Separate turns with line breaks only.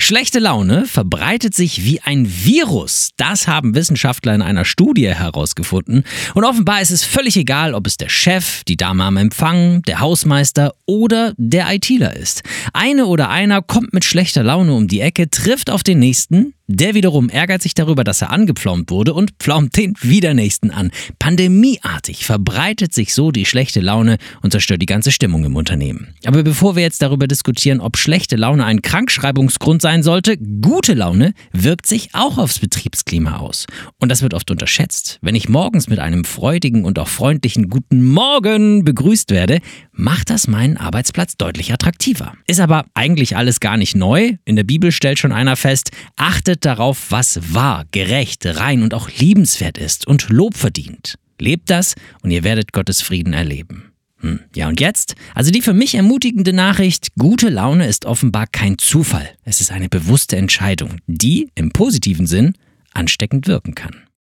Schlechte Laune verbreitet sich wie ein Virus. Das haben Wissenschaftler in einer Studie herausgefunden. Und offenbar ist es völlig egal, ob es der Chef, die Dame am Empfang, der Hausmeister oder der ITler ist. Eine oder einer kommt mit schlechter Laune um die Ecke, trifft auf den Nächsten. Der wiederum ärgert sich darüber, dass er angepflaumt wurde und pflaumt den wieder Nächsten an. Pandemieartig verbreitet sich so die schlechte Laune und zerstört die ganze Stimmung im Unternehmen. Aber bevor wir jetzt darüber diskutieren, ob schlechte Laune ein Krankschreibungsgrund sein sollte, gute Laune wirkt sich auch aufs Betriebsklima aus. Und das wird oft unterschätzt. Wenn ich morgens mit einem freudigen und auch freundlichen Guten Morgen begrüßt werde, macht das meinen Arbeitsplatz deutlich attraktiver. Ist aber eigentlich alles gar nicht neu. In der Bibel stellt schon einer fest, achtet darauf, was wahr, gerecht, rein und auch liebenswert ist und Lob verdient. Lebt das und ihr werdet Gottes Frieden erleben. Ja, und jetzt? Also die für mich ermutigende Nachricht, gute Laune ist offenbar kein Zufall. Es ist eine bewusste Entscheidung, die im positiven Sinn ansteckend wirken kann.